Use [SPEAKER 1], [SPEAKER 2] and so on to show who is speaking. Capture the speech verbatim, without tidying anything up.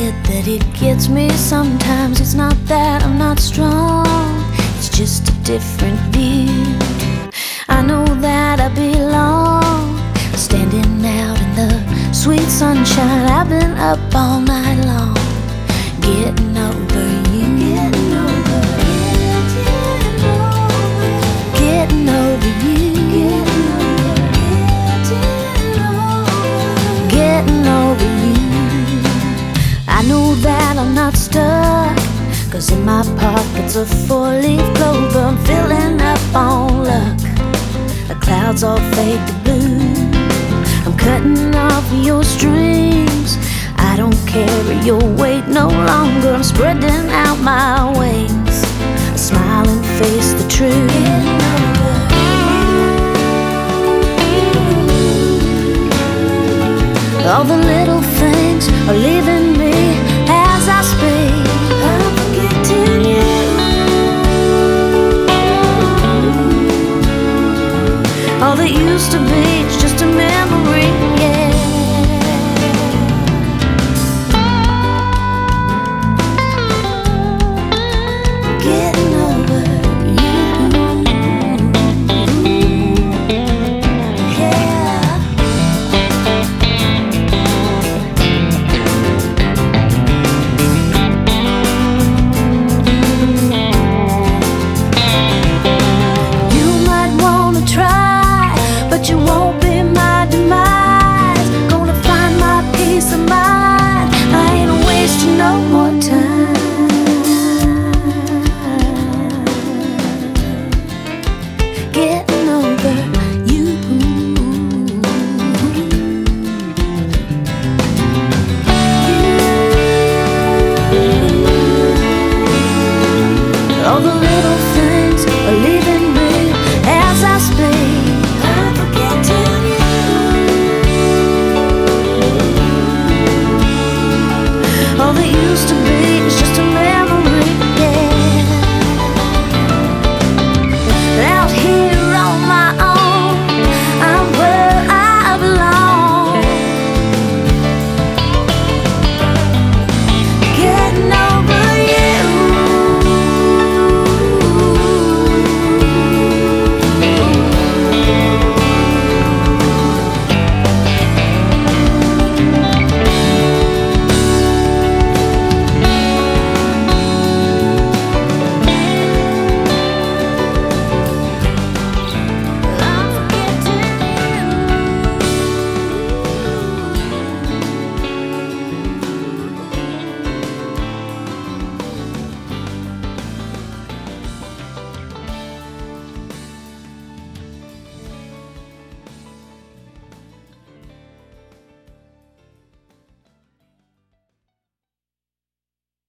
[SPEAKER 1] admit that it gets me sometimes. It's not that I'm not strong, it's just a different view. I know that I belong, standing out in the sweet sunshine. I've been up all night long, getting over you. Getting over, getting over you. Getting over you. I know that I'm not stuck, 'cause in my pocket's a four-leaf clover. I'm filling up on luck, the clouds all fade to blue. I'm cutting off your strings, I don't carry your weight no longer. I'm spreading out my wings, a smile and face the truth. All the little things are leaving me as I speak. I'm forgetting you. All that used to be is just a memory, yeah. Getting over you, yeah. You might wanna try, but you won't be my demise. Gonna find my peace of mind, I ain't wasting no more time. Getting over you. All the little things are leaving me as I speak. I'm forgetting you. All that used to be